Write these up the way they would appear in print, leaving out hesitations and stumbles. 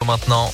maintenant.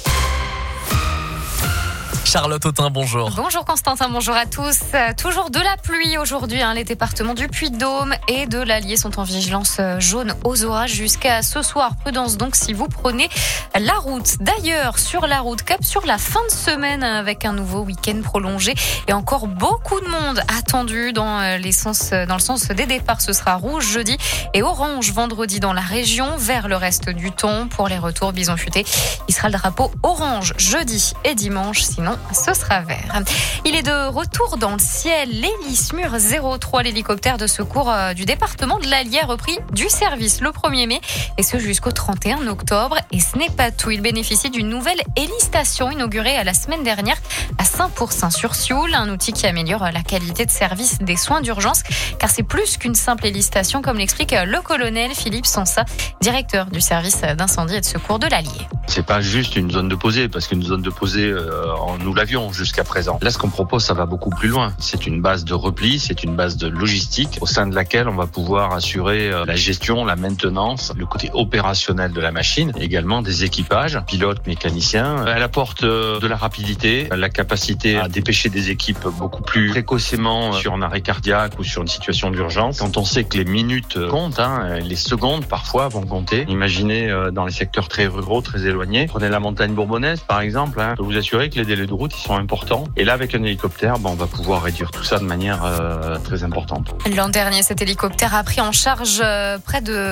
Charlotte Autain, bonjour. Bonjour Constantin, bonjour à tous. Toujours de la pluie aujourd'hui. Les départements du Puy-de-Dôme et de l'Allier sont en vigilance jaune aux orages jusqu'à ce soir. Prudence donc si vous prenez la route. D'ailleurs, sur la route, cap sur la fin de semaine avec un nouveau week-end prolongé et encore beaucoup de monde attendu dans le sens des départs. Ce sera rouge jeudi et orange vendredi dans la région. Vers le reste du temps, pour les retours bison futé, il sera le drapeau orange jeudi et dimanche. Sinon, ce sera vert. Il est de retour dans le ciel. L'hélice Mur 03, l'hélicoptère de secours du département de l'Allier, a repris du service le 1er mai et ce jusqu'au 31 octobre. Et ce n'est pas tout. Il bénéficie d'une nouvelle hélistation inaugurée la semaine dernière à Saint-Pourçain-sur-Sioule. Un outil qui améliore la qualité de service des soins d'urgence car c'est plus qu'une simple hélistation, comme l'explique le colonel Philippe Sansa, directeur du service d'incendie et de secours de l'Allier. C'est pas juste une zone de pesée, parce qu'une zone de pesée, nous l'avions jusqu'à présent. Là, ce qu'on propose, ça va beaucoup plus loin. C'est une base de repli, c'est une base de logistique au sein de laquelle on va pouvoir assurer la gestion, la maintenance, le côté opérationnel de la machine, également des équipages, pilotes, mécaniciens. Elle apporte de la rapidité, la capacité à dépêcher des équipes beaucoup plus précocement sur un arrêt cardiaque ou sur une situation d'urgence. Quand on sait que les minutes comptent, les secondes parfois vont compter. Imaginez dans les secteurs très ruraux, très éloignés. Prenez la montagne bourbonnaise par exemple, je peux vous assurer que les délais de route ils sont importants. Et là avec un hélicoptère, on va pouvoir réduire tout ça de manière très importante. L'an dernier, cet hélicoptère a pris en charge près de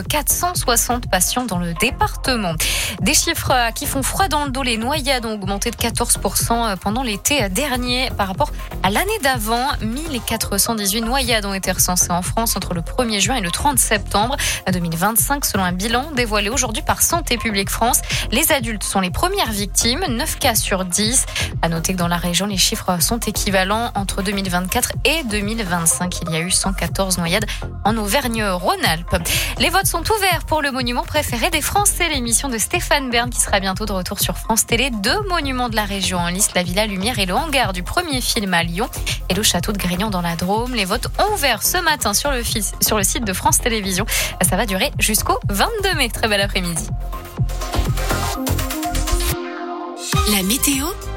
460 patients dans le département. Des chiffres qui font froid dans le dos. Les noyades ont augmenté de 14% pendant l'été dernier par rapport à l'année d'avant. 1418 noyades ont été recensées en France entre le 1er juin et le 30 septembre 2025 selon un bilan dévoilé aujourd'hui par Santé publique France. Les adultes sont les premières victimes, 9 cas sur 10. À noter que dans la région, les chiffres sont équivalents. Entre 2024 et 2025, il y a eu 114 noyades en Auvergne-Rhône-Alpes. Les votes sont ouverts pour le monument préféré des Français, l'émission de Stéphane Bern qui sera bientôt de retour sur France Télé. 2 monuments de la région en lice, la Villa Lumière et le hangar du premier film à Lyon et le château de Grignan dans la Drôme. Les votes ont ouvert ce matin sur le site de France Télévisions. Ça va durer jusqu'au 22 mai. Très bel après-midi. La météo